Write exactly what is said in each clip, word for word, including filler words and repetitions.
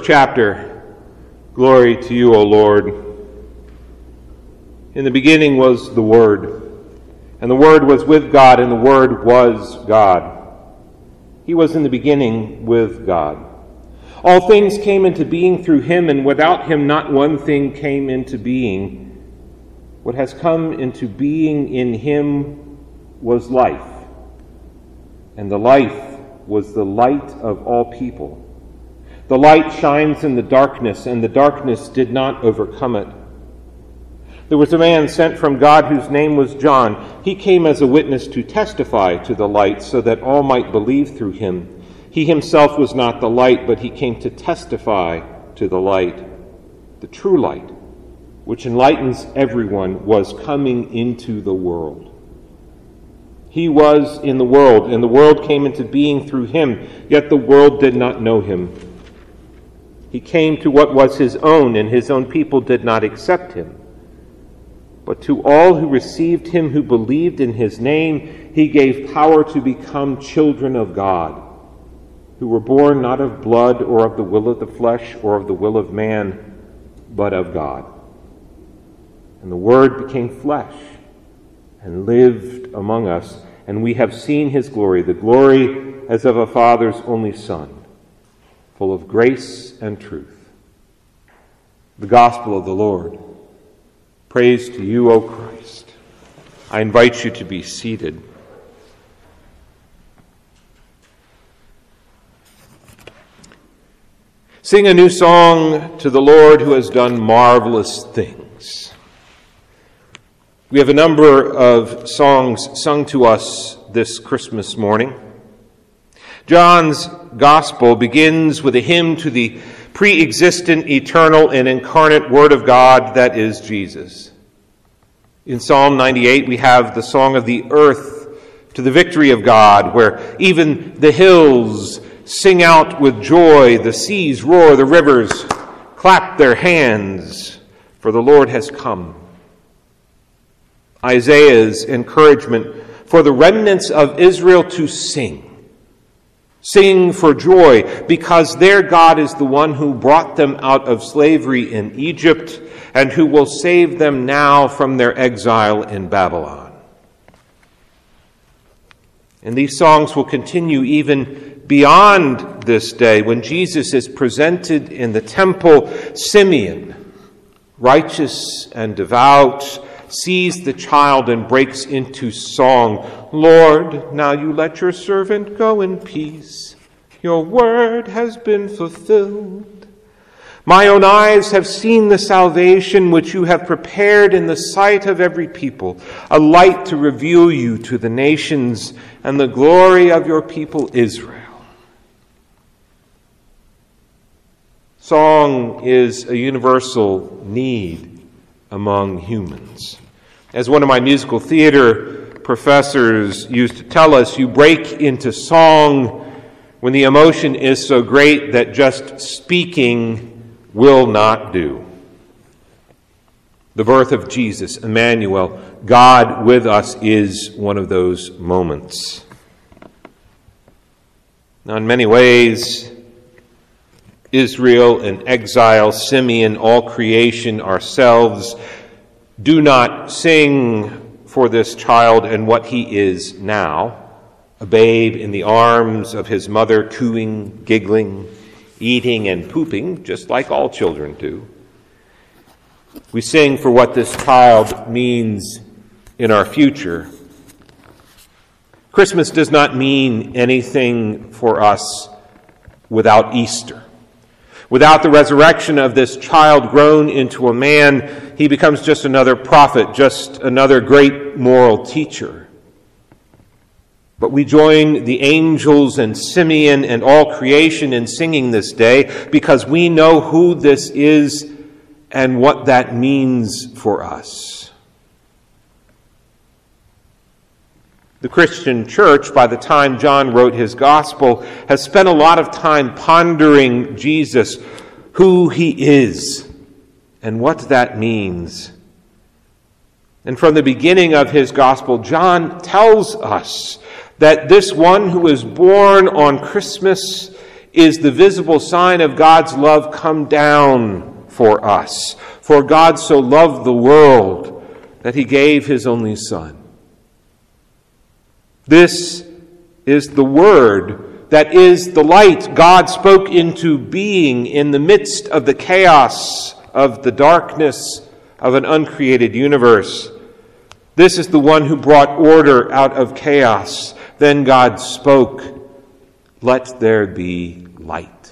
chapter. Glory to you, O Lord. In the beginning was the Word, and the Word was with God, and the Word was God. He was in the beginning with God. All things came into being through him, and without him not one thing came into being. What has come into being in him was life, and the life was the light of all people. The light shines in the darkness, and the darkness did not overcome it. There was a man sent from God whose name was John. He came as a witness to testify to the light, so that all might believe through him. He himself was not the light, but he came to testify to the light. The true light, which enlightens everyone, was coming into the world. He was in the world, and the world came into being through him, yet the world did not know him. He came to what was his own, and his own people did not accept him. But to all who received him, who believed in his name, he gave power to become children of God, who were born not of blood or of the will of the flesh or of the will of man, but of God. And the Word became flesh and lived among us, and we have seen his glory, the glory as of a Father's only Son, full of grace and truth. The Gospel of the Lord. Praise to you, O Christ. I invite you to be seated. Sing a new song to the Lord who has done marvelous things. We have a number of songs sung to us this Christmas morning. John's Gospel begins with a hymn to the pre-existent, eternal, and incarnate Word of God, that is Jesus. In Psalm ninety-eight, we have the song of the earth to the victory of God, where even the hills sing out with joy, the seas roar, the rivers clap their hands, for the Lord has come. Isaiah's encouragement for the remnants of Israel to sing. Sing for joy, because their God is the one who brought them out of slavery in Egypt and who will save them now from their exile in Babylon. And these songs will continue even beyond this day when Jesus is presented in the temple. Simeon, righteous and devout, sees the child and breaks into song. Lord, now you let your servant go in peace. Your word has been fulfilled. My own eyes have seen the salvation which you have prepared in the sight of every people, a light to reveal you to the nations and the glory of your people Israel. Song is a universal need among humans. As one of my musical theater professors used to tell us, you break into song when the emotion is so great that just speaking will not do. The birth of Jesus, Emmanuel, God with us, is one of those moments. Now, in many ways, Israel in exile, Simeon, all creation, ourselves, do not sing for this child and what he is now, a babe in the arms of his mother, cooing, giggling, eating and pooping, just like all children do. We sing for what this child means in our future. Christmas does not mean anything for us without Easter. Without the resurrection of this child grown into a man, he becomes just another prophet, just another great moral teacher. But we join the angels and Simeon and all creation in singing this day because we know who this is and what that means for us. The Christian church, by the time John wrote his gospel, has spent a lot of time pondering Jesus, who he is, and what that means. And from the beginning of his gospel, John tells us that this one who is born on Christmas is the visible sign of God's love come down for us. For God so loved the world that he gave his only Son. This is the Word that is the light God spoke into being in the midst of the chaos of the darkness of an uncreated universe. This is the one who brought order out of chaos. Then God spoke, "Let there be light."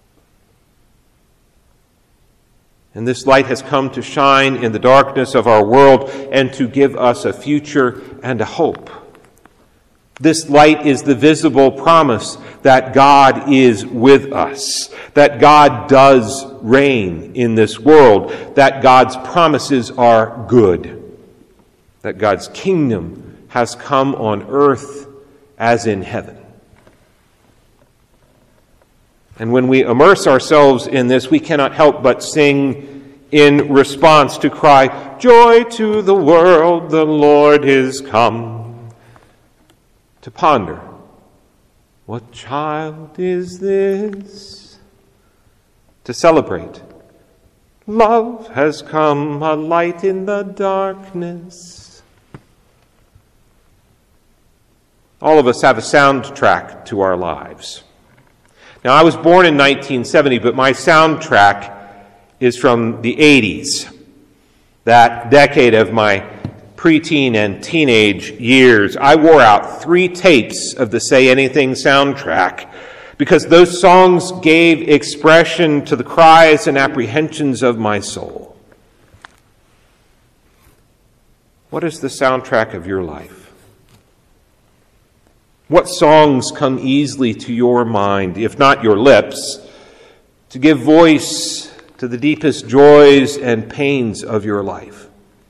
And this light has come to shine in the darkness of our world and to give us a future and a hope. This light is the visible promise that God is with us, that God does reign in this world, that God's promises are good, that God's kingdom has come on earth as in heaven. And when we immerse ourselves in this, we cannot help but sing in response to cry, "Joy to the world, the Lord is come." To ponder, what child is this? To celebrate, love has come, a light in the darkness. All of us have a soundtrack to our lives. Now, I was born in nineteen seventy, but my soundtrack is from the eighties, that decade of my preteen and teenage years. I wore out three tapes of the Say Anything soundtrack because those songs gave expression to the cries and apprehensions of my soul. What is the soundtrack of your life? What songs come easily to your mind, if not your lips, to give voice to the deepest joys and pains of your life?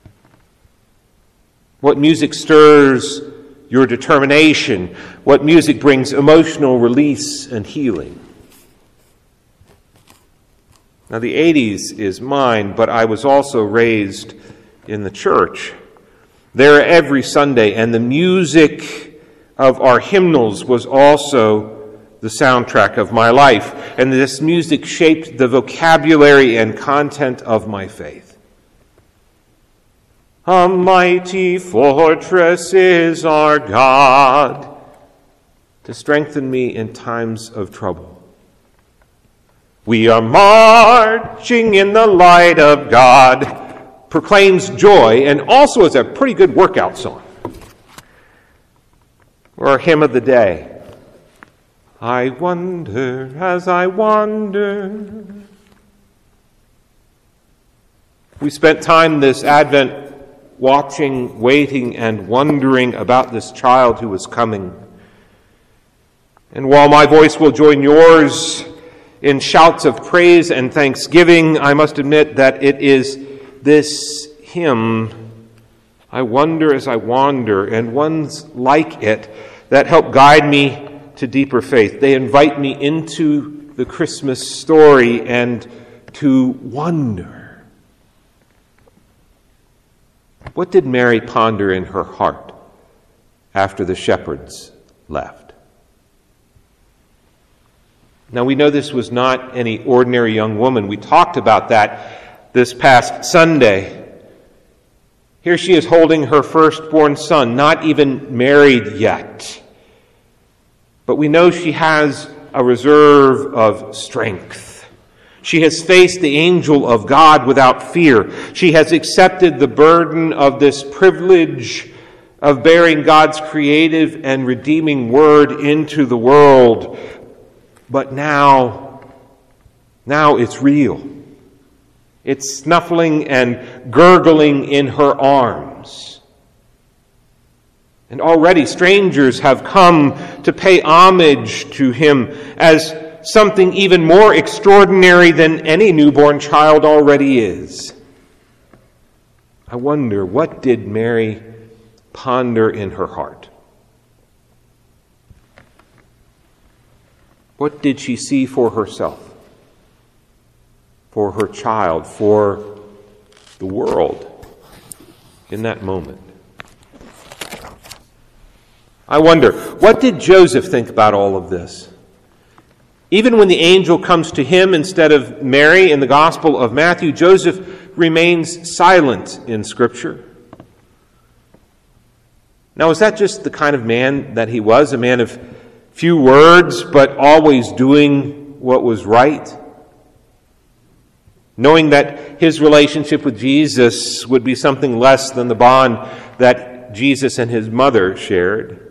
What music stirs your determination? What music brings emotional release and healing? Now, the eighties is mine, but I was also raised in the church. There every Sunday, and the music of our hymnals was also the soundtrack of my life. And this music shaped the vocabulary and content of my faith. A mighty fortress is our God, to strengthen me in times of trouble. We are marching in the light of God, proclaims joy, and also is a pretty good workout song. Or our hymn of the day, I wonder as I wander. We spent time this Advent watching, waiting, and wondering about this child who was coming. And while my voice will join yours in shouts of praise and thanksgiving, I must admit that it is this hymn, I wonder as I wander, and ones like it that help guide me to deeper faith. They invite me into the Christmas story and to wonder. What did Mary ponder in her heart after the shepherds left? Now, we know this was not any ordinary young woman. We talked about that this past Sunday. Here she is holding her firstborn son, not even married yet. But we know she has a reserve of strength. She has faced the angel of God without fear. She has accepted the burden of this privilege of bearing God's creative and redeeming word into the world. But now, now it's real. It's snuffling and gurgling in her arms. And already strangers have come to pay homage to him as something even more extraordinary than any newborn child already is. I wonder, what did Mary ponder in her heart? What did she see for herself, for her child, for the world in that moment? I wonder, what did Joseph think about all of this? Even when the angel comes to him instead of Mary in the Gospel of Matthew, Joseph remains silent in Scripture. Now, is that just the kind of man that he was? A man of few words, but always doing what was right? Knowing that his relationship with Jesus would be something less than the bond that Jesus and his mother shared.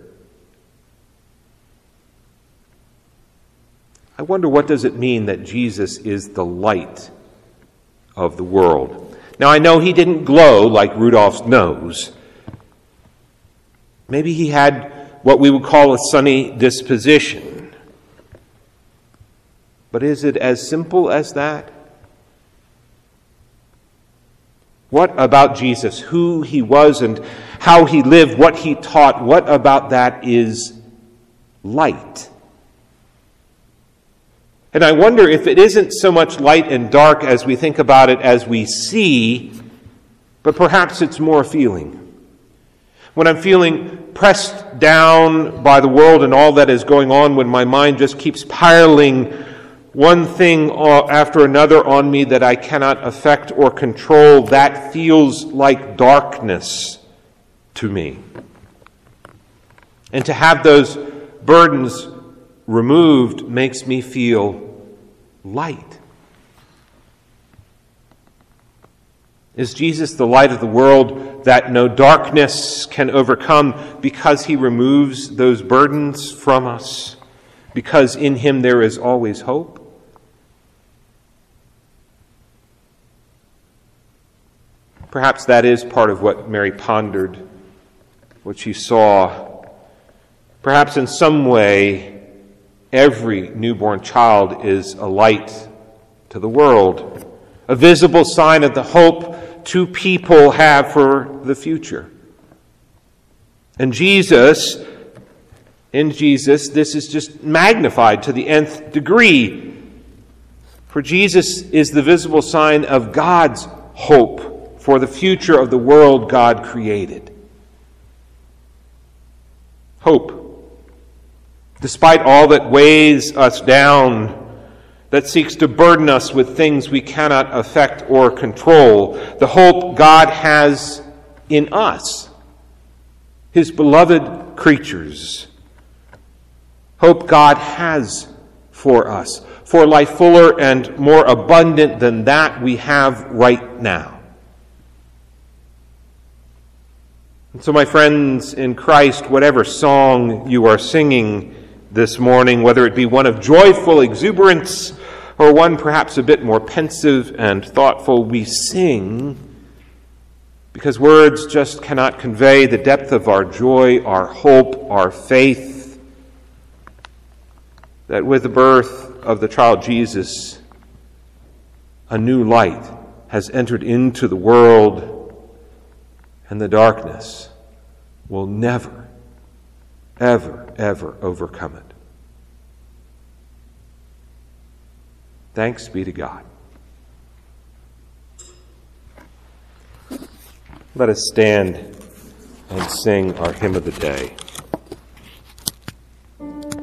I wonder, what does it mean that Jesus is the light of the world? Now, I know he didn't glow like Rudolph's nose. Maybe he had what we would call a sunny disposition. But is it as simple as that? What about Jesus, who he was and how he lived, what he taught, what about that is light? And I wonder if it isn't so much light and dark as we think about it as we see, but perhaps it's more feeling. When I'm feeling pressed down by the world and all that is going on, when my mind just keeps piling one thing after another on me that I cannot affect or control, that feels like darkness to me. And to have those burdens removed makes me feel light. Is Jesus the light of the world that no darkness can overcome because he removes those burdens from us? Because in him there is always hope? Perhaps that is part of what Mary pondered, what she saw. Perhaps in some way, every newborn child is a light to the world, a visible sign of the hope two people have for the future. And Jesus, in Jesus, this is just magnified to the nth degree. For Jesus is the visible sign of God's hope for the future of the world God created. Hope. Despite all that weighs us down, that seeks to burden us with things we cannot affect or control, the hope God has in us, his beloved creatures. Hope God has for us, for life fuller and more abundant than that we have right now. And so, my friends in Christ, whatever song you are singing this morning, whether it be one of joyful exuberance or one perhaps a bit more pensive and thoughtful, we sing because words just cannot convey the depth of our joy, our hope, our faith, that with the birth of the child Jesus, a new light has entered into the world, and the darkness will never, ever, ever overcome it. Thanks be to God. Let us stand and sing our hymn of the day.